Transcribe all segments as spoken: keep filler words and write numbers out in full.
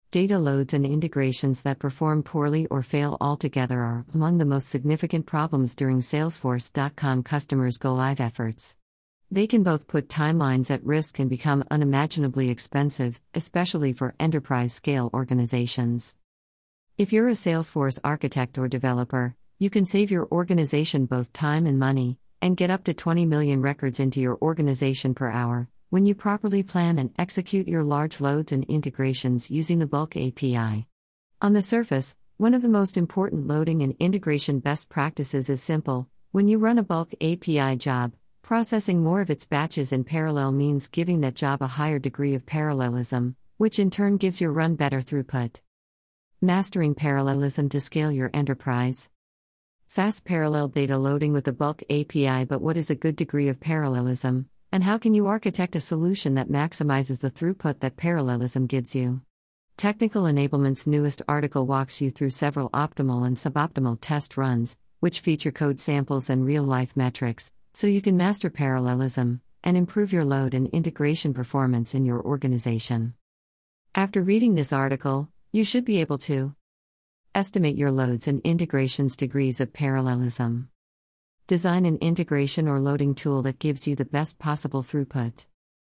Data loads and integrations that perform poorly or fail altogether are among the most significant problems during Salesforce dot com customers' go-live efforts. They can both put timelines at risk and become unimaginably expensive, especially for enterprise-scale organizations. If you're a Salesforce architect or developer, you can save your organization both time and money, and get up to twenty million records into your organization per hour, when you properly plan and execute your large loads and integrations using the Bulk A P I. On the surface, one of the most important loading and integration best practices is simple. When you run a Bulk A P I job, processing more of its batches in parallel means giving that job a higher degree of parallelism, which in turn gives your run better throughput. Mastering parallelism to scale your enterprise. Fast parallel data loading with the Bulk A P I. But what is a good degree of parallelism? And how can you architect a solution that maximizes the throughput that parallelism gives you? Technical Enablement's newest article walks you through several optimal and suboptimal test runs, which feature code samples and real-life metrics, so you can master parallelism and improve your load and integration performance in your organization. After reading this article, you should be able to estimate your loads and integrations degrees of parallelism. Design an integration or loading tool that gives you the best possible throughput.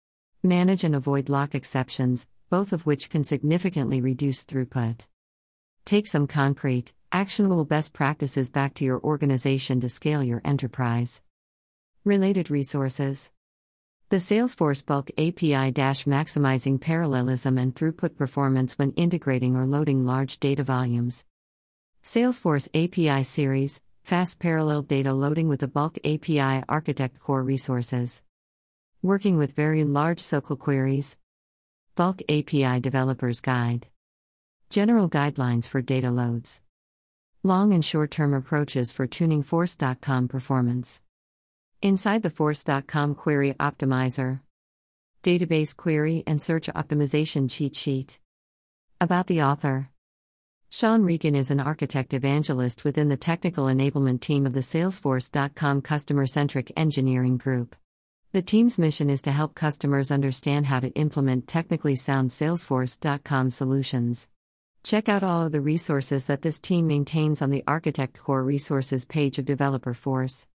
Manage and avoid lock exceptions, both of which can significantly reduce throughput. Take some concrete, actionable best practices back to your organization to scale your enterprise. Related resources. The Salesforce Bulk A P I Maximizing Parallelism and Throughput Performance when Integrating or Loading Large Data Volumes. Salesforce A P I Series, Fast Parallel Data Loading with the Bulk A P I Architect Core Resources. Working with Very Large S Q L Queries. Bulk A P I Developer's Guide. General Guidelines for Data Loads. Long and short-term approaches for tuning Force dot com performance. Inside the Force dot com Query Optimizer. Database Query and Search Optimization Cheat Sheet. About the author. Sean Regan is an architect evangelist within the technical enablement team of the Salesforce dot com Customer-Centric Engineering Group. The team's mission is to help customers understand how to implement technically sound Salesforce dot com solutions. Check out all of the resources that this team maintains on the Architect Core Resources page of Developer Force.